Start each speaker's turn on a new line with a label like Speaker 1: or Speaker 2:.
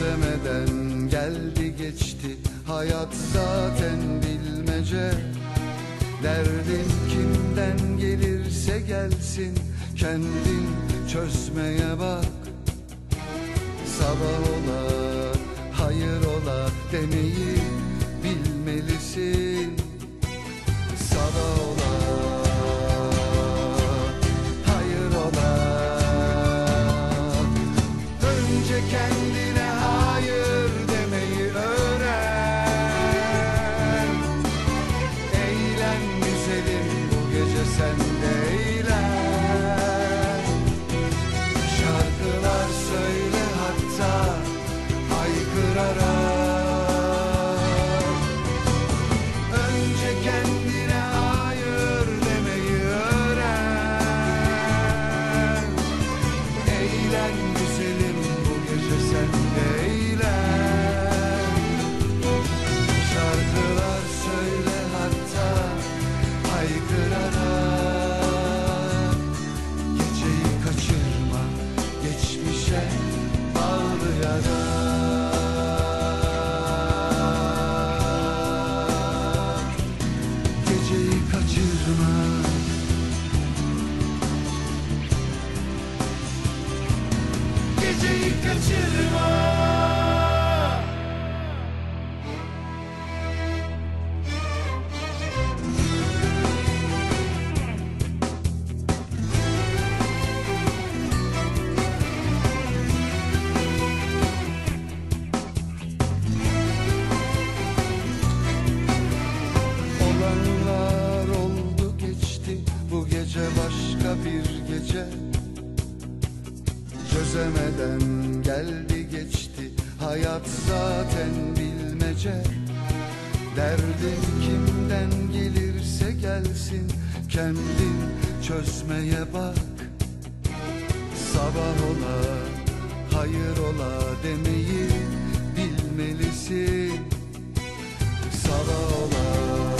Speaker 1: Çözemeden geldi geçti, hayat zaten bilmece. Derdin kimden gelirse gelsin, kendin çözmeye bak. Sabah ola, hayır ola demeyi bilmelisin. Sabah ola, hayır ola. Önce kendine hayır demeyi öğren. Eğlen güzelim, bu gece sen de eğlen. Şarkılar söyle, hatta haykırarak. Önce kendine hayır demeyi öğren. Eğlen güzelim, bu gece sen de eğlen. Şarkılar söyle, hatta haykırarak. Geceyi kaçırma, geçmişe ağlayarak. Geceyi kaçırma, geceyi kaçırma. Olanlar oldu geçti, bu gece başka bir gece. Çözemeden geldi geçti, hayat zaten bilmece. Derdin kimden gelirse gelsin, kendin çözmeye bak. Sabah ola, hayır ola demeyi bilmelisin. Sabah ola,